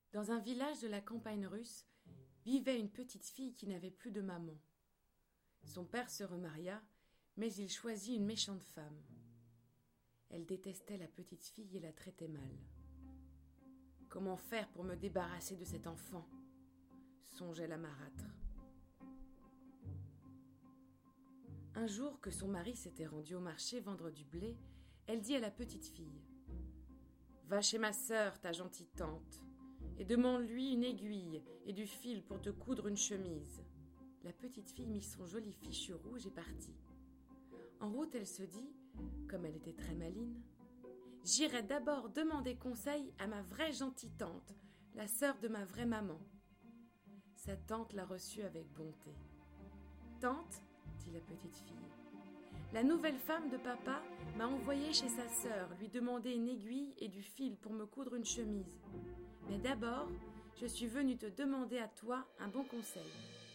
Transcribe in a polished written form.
Dans un village de la campagne russe vivait une petite fille qui n'avait plus de maman. Son père se remaria, mais il choisit une méchante femme. Elle détestait la petite fille et la traitait mal. Comment faire pour me débarrasser de cet enfant ? Songeait la marâtre. Un jour que son mari s'était rendu au marché vendre du blé, elle dit à la petite fille : « Va chez ma sœur, ta gentille tante, et demande-lui une aiguille et du fil pour te coudre une chemise. » La petite fille mit son joli fichu rouge et partit. En route, elle se dit, comme elle était très maline, « J'irai d'abord demander conseil à ma vraie gentille tante, la sœur de ma vraie maman. » Sa tante la reçut avec bonté. « Tante, dit la petite fille, la nouvelle femme de papa m'a envoyée chez sa sœur lui demander une aiguille et du fil pour me coudre une chemise. Mais d'abord, je suis venue te demander à toi un bon conseil.